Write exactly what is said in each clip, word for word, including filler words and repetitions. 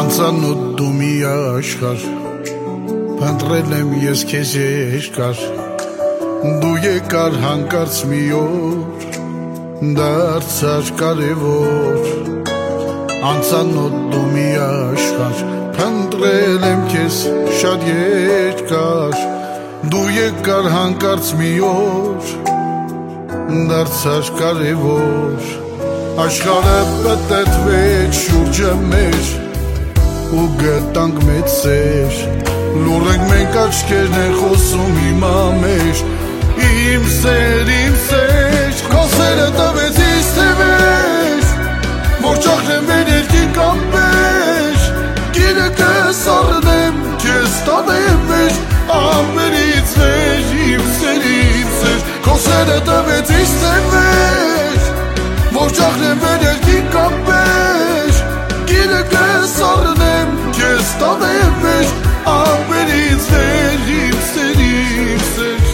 Անծանոթ դու մի աշխարհ, փնտրել եմ ես քեզ երկար, դու եկար հանկարծ մի օր, դարձար կարևոր։ Անծանոթ դու մի աշխարհ, փնտրել եմ քեզ շատ երկար, դու եկար հանկարծ մի օր, դարձար կարևոր։ Աշխարհը պատտվեց շուրջը մեր ու գտանք մեծ սեր, լուռ ենք մենք աչքերն են խոսում հիմա մեր, իմ սեր, իմ սեր, քո սերը տվեց ինձ թևեր, որ ճախնեմ մեր երկին կամբեր, գիրը կսառնեմ, քեզ տանեմ մեր, ամենից վեր, իմ սեր, իմ սեր, քո սերը տվեց ինձ թևեր, որ ճախնեմ մեր երկին կամբեր, գիրը կսառնեմ, քեզ տանեմ մեր, ամենից վեր, իմ սեր, իմ սեր։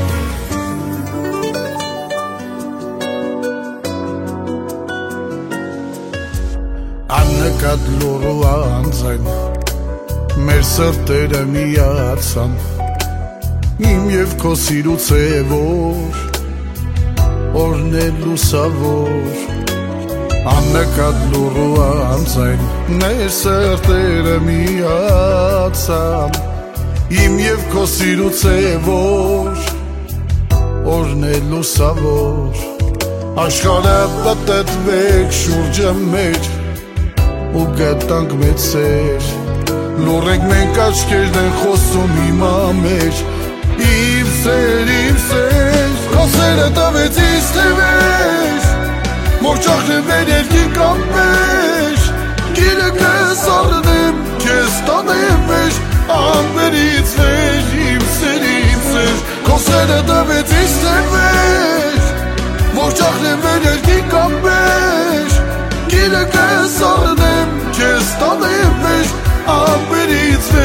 Աննկատ լուռ ու անձայն, մեր սրտերը միացան, իմ և քո սիրուց է որ, օրն է լուսավոր։ Աննկատ լուռ ու անձայն, մեր սրտերը միացան, իմ և քո սիրուց է որ, օրն է լուսավոր։ Աշխարհը պատտվեց շուրջը մեր ու գտանք մեծ սեր, լուռ ենք մենք աչքերն են խոսում հիմա մեր, իմ սեր, իմ սեր, քո սերը տվեց ինձ թևեր, որ ճախնեմ մեր երկին կամբեր, գիրը կսառնեմ, քեզ տանեմ մեր, ամենից վեր, իմ սեր, իմ սեր, քո սերը տվեց ինձ թևեր, որ ճախնեմ մեր երկին կամբեր, գիրը կսառնեմ, քեզ տանեմ մեր, ամենից վեր